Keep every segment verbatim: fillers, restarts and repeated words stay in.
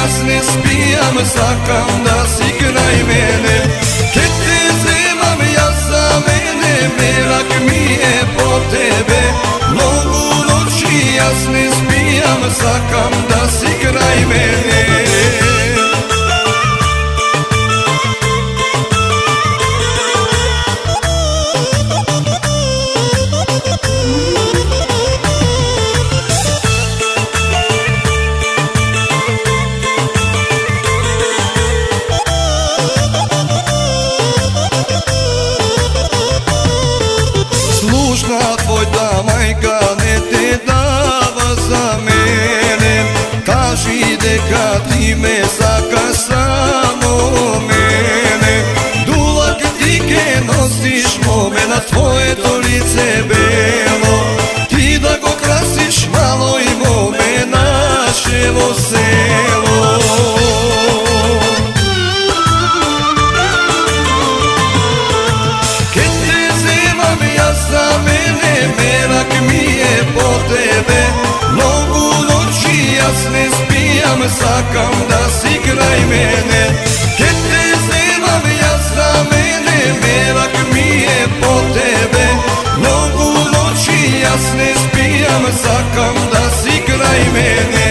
jasne spijam, sakam da si kraj mene. Kad te zemam ja za mene, merak mi je po tebe. Mnogu noći jasne spijam, sakam da si kraj mene. Slušna tvoj da majka ne te dava za mene, kaži deka ti me saka samo mene. Dulak ti ke nosiš mome, na tvoje to lice belo, ti da go krasiš malo i mome naševo selo. Za mene merak mi je po tebe, mnogu noći jasne spijam, sakam da si kraj mene. Kad te zemam ja za mene, merak mi je po tebe, mnogu noći jasne spijam, sakam da si kraj mene.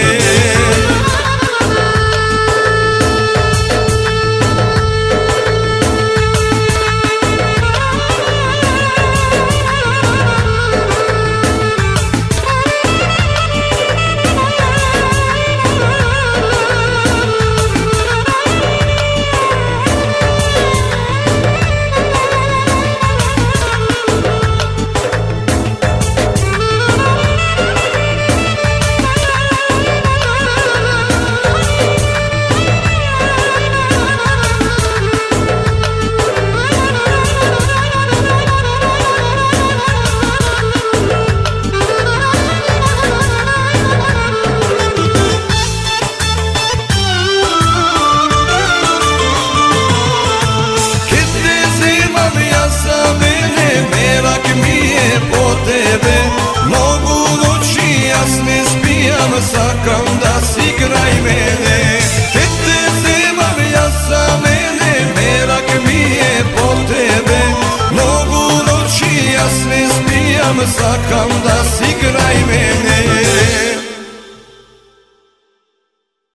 Mnogu noći jasne spijam, sakam da si kraj mene. Kad te zemam ja za mene, merak mi je po tebe, mnogu noći jasne spijam, sakam da si kraj mene.